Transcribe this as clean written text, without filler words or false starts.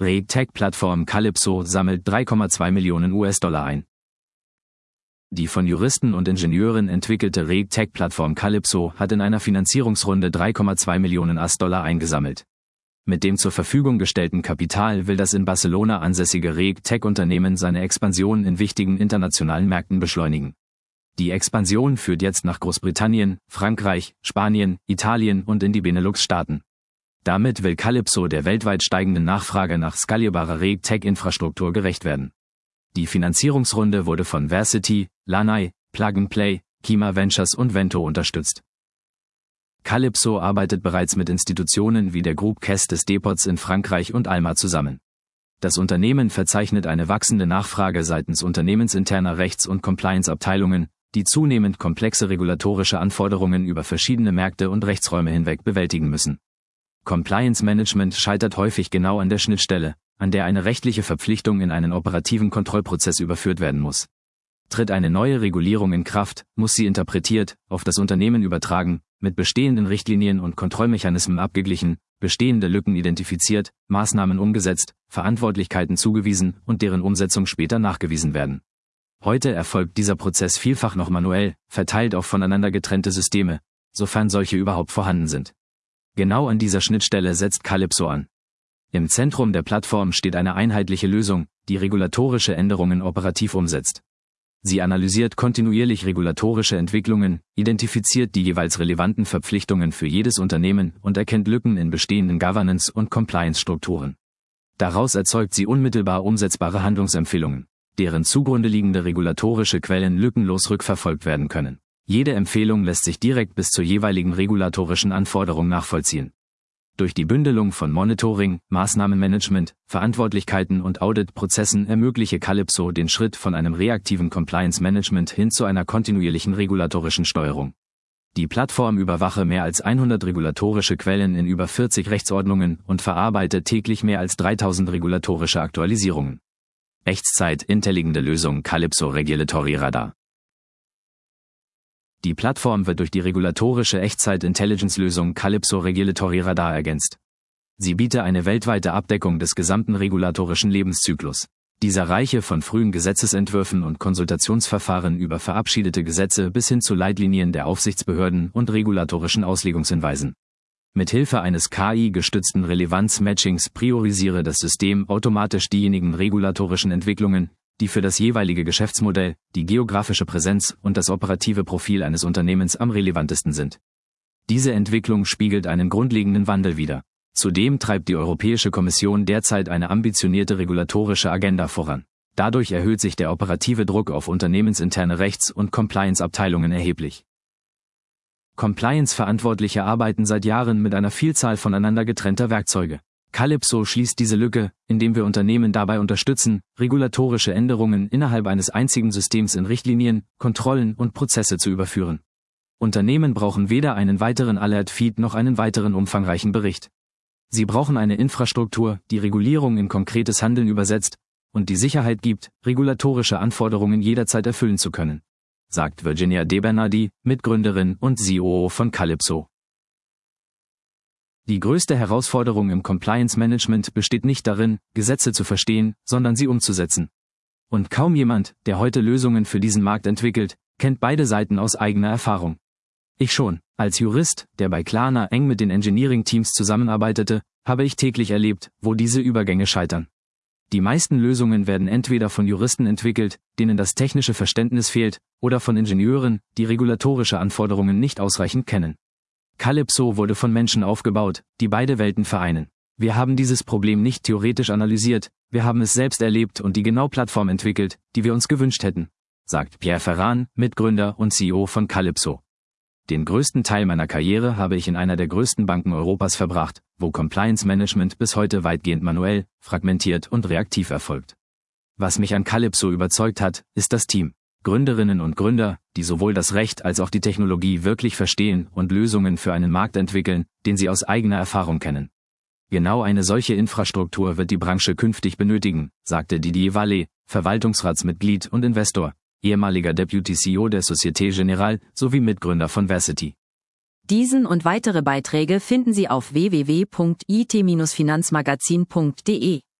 RegTech-Plattform Calypso sammelt 3,2 Millionen US-Dollar ein. Die von Juristen und Ingenieuren entwickelte RegTech-Plattform Calypso hat in einer Finanzierungsrunde 3,2 Millionen US-Dollar eingesammelt. Mit dem zur Verfügung gestellten Kapital will das in Barcelona ansässige RegTech-Unternehmen seine Expansion in wichtigen internationalen Märkten beschleunigen. Die Expansion führt jetzt nach Großbritannien, Frankreich, Spanien, Italien und in die Benelux-Staaten. Damit will Calypso der weltweit steigenden Nachfrage nach skalierbarer RegTech-Infrastruktur gerecht werden. Die Finanzierungsrunde wurde von Versity, Lanai, Plug and Play, Kima Ventures und Vento unterstützt. Calypso arbeitet bereits mit Institutionen wie der Groupe Caisse des Depots in Frankreich und Alma zusammen. Das Unternehmen verzeichnet eine wachsende Nachfrage seitens unternehmensinterner Rechts- und Compliance-Abteilungen, die zunehmend komplexe regulatorische Anforderungen über verschiedene Märkte und Rechtsräume hinweg bewältigen müssen. Compliance Management scheitert häufig genau an der Schnittstelle, an der eine rechtliche Verpflichtung in einen operativen Kontrollprozess überführt werden muss. Tritt eine neue Regulierung in Kraft, muss sie interpretiert, auf das Unternehmen übertragen, mit bestehenden Richtlinien und Kontrollmechanismen abgeglichen, bestehende Lücken identifiziert, Maßnahmen umgesetzt, Verantwortlichkeiten zugewiesen und deren Umsetzung später nachgewiesen werden. Heute erfolgt dieser Prozess vielfach noch manuell, verteilt auf voneinander getrennte Systeme, sofern solche überhaupt vorhanden sind. Genau an dieser Schnittstelle setzt Calypso an. Im Zentrum der Plattform steht eine einheitliche Lösung, die regulatorische Änderungen operativ umsetzt. Sie analysiert kontinuierlich regulatorische Entwicklungen, identifiziert die jeweils relevanten Verpflichtungen für jedes Unternehmen und erkennt Lücken in bestehenden Governance- und Compliance-Strukturen. Daraus erzeugt sie unmittelbar umsetzbare Handlungsempfehlungen, deren zugrunde liegende regulatorische Quellen lückenlos rückverfolgt werden können. Jede Empfehlung lässt sich direkt bis zur jeweiligen regulatorischen Anforderung nachvollziehen. Durch die Bündelung von Monitoring, Maßnahmenmanagement, Verantwortlichkeiten und Auditprozessen ermögliche Calypso den Schritt von einem reaktiven Compliance-Management hin zu einer kontinuierlichen regulatorischen Steuerung. Die Plattform überwache mehr als 100 regulatorische Quellen in über 40 Rechtsordnungen und verarbeitet täglich mehr als 3000 regulatorische Aktualisierungen. Echtzeit intelligente Lösung Calypso Regulatory Radar. Die Plattform wird durch die regulatorische Echtzeit-Intelligence-Lösung Calypso Regulatory Radar ergänzt. Sie biete eine weltweite Abdeckung des gesamten regulatorischen Lebenszyklus. Dieser reiche von frühen Gesetzesentwürfen und Konsultationsverfahren über verabschiedete Gesetze bis hin zu Leitlinien der Aufsichtsbehörden und regulatorischen Auslegungshinweisen. Mithilfe eines KI-gestützten Relevanz-Matchings priorisiere das System automatisch diejenigen regulatorischen Entwicklungen, die für das jeweilige Geschäftsmodell, die geografische Präsenz und das operative Profil eines Unternehmens am relevantesten sind. Diese Entwicklung spiegelt einen grundlegenden Wandel wider. Zudem treibt die Europäische Kommission derzeit eine ambitionierte regulatorische Agenda voran. Dadurch erhöht sich der operative Druck auf unternehmensinterne Rechts- und Compliance-Abteilungen erheblich. Compliance-Verantwortliche arbeiten seit Jahren mit einer Vielzahl voneinander getrennter Werkzeuge. Calypso schließt diese Lücke, indem wir Unternehmen dabei unterstützen, regulatorische Änderungen innerhalb eines einzigen Systems in Richtlinien, Kontrollen und Prozesse zu überführen. Unternehmen brauchen weder einen weiteren Alert-Feed noch einen weiteren umfangreichen Bericht. Sie brauchen eine Infrastruktur, die Regulierung in konkretes Handeln übersetzt und die Sicherheit gibt, regulatorische Anforderungen jederzeit erfüllen zu können, sagt Virginia De Bernardi, Mitgründerin und COO von Calypso. Die größte Herausforderung im Compliance-Management besteht nicht darin, Gesetze zu verstehen, sondern sie umzusetzen. Und kaum jemand, der heute Lösungen für diesen Markt entwickelt, kennt beide Seiten aus eigener Erfahrung. Ich schon. Als Jurist, der bei Klarna eng mit den Engineering-Teams zusammenarbeitete, habe ich täglich erlebt, wo diese Übergänge scheitern. Die meisten Lösungen werden entweder von Juristen entwickelt, denen das technische Verständnis fehlt, oder von Ingenieuren, die regulatorische Anforderungen nicht ausreichend kennen. Calypso wurde von Menschen aufgebaut, die beide Welten vereinen. Wir haben dieses Problem nicht theoretisch analysiert, wir haben es selbst erlebt und die genaue Plattform entwickelt, die wir uns gewünscht hätten, sagt Pierre Ferran, Mitgründer und CEO von Calypso. Den größten Teil meiner Karriere habe ich in einer der größten Banken Europas verbracht, wo Compliance Management bis heute weitgehend manuell, fragmentiert und reaktiv erfolgt. Was mich an Calypso überzeugt hat, ist das Team. Gründerinnen und Gründer, die sowohl das Recht als auch die Technologie wirklich verstehen und Lösungen für einen Markt entwickeln, den sie aus eigener Erfahrung kennen. Genau eine solche Infrastruktur wird die Branche künftig benötigen, sagte Didier Vallée, Verwaltungsratsmitglied und Investor, ehemaliger Deputy CEO der Société Générale sowie Mitgründer von Versity. Diesen und weitere Beiträge finden Sie auf www.it-finanzmagazin.de.